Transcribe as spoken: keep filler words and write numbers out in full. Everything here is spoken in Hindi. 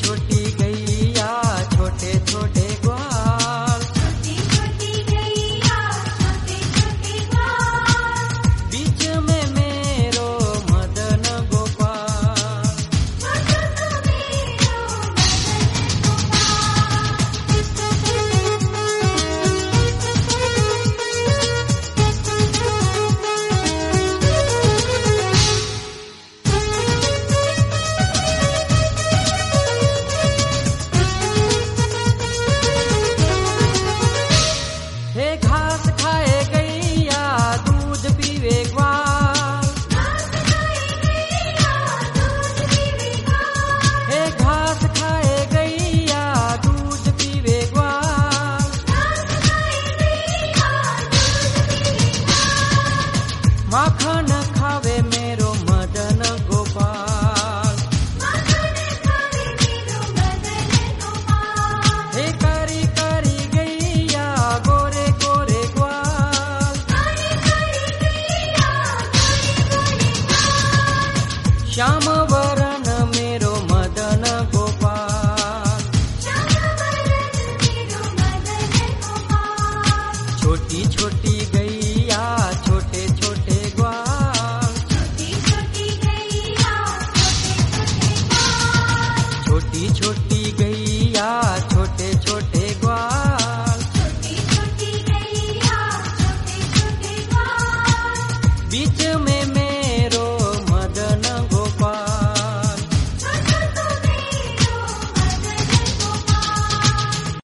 छोटी गैया छोटे छोटे ग्वाल, छोटी छोटी गैया छोटे छोटे ग्वाल, बीच में मेरो मदन गोपाल। छोटू तो मेरो मदन हे घास खाए गैया दूध पीवे ग्वाल, घास खाए गैया दूध पीवे ग्वाल, हे घास खाए गैया दूध पीवे ग्वाल। घास खाए गैया दूध पीवे ग्वाल, माखन खावे मेरो मदन गोपाल, माखन खावे मेरो मदन गोपाल, हे कारी कारी गैया गोरे गोरे ग्वाल, कारी कारी गैया गोरे गोरे ग्वाल, श्याम वरण मेरो मदन गोपाल। श्याम वरण मेरो मदन गोपाल, छोटी छोटी गैया छोटे छोटे ग्वाल, छोटी छोटी गैया छोटे छोटे ग्वाल, छोटी छोटी गैया छोटे छोटे ग्वाल, छोटी छोटी गैया छोटे छोटे ग्वाल, बीच में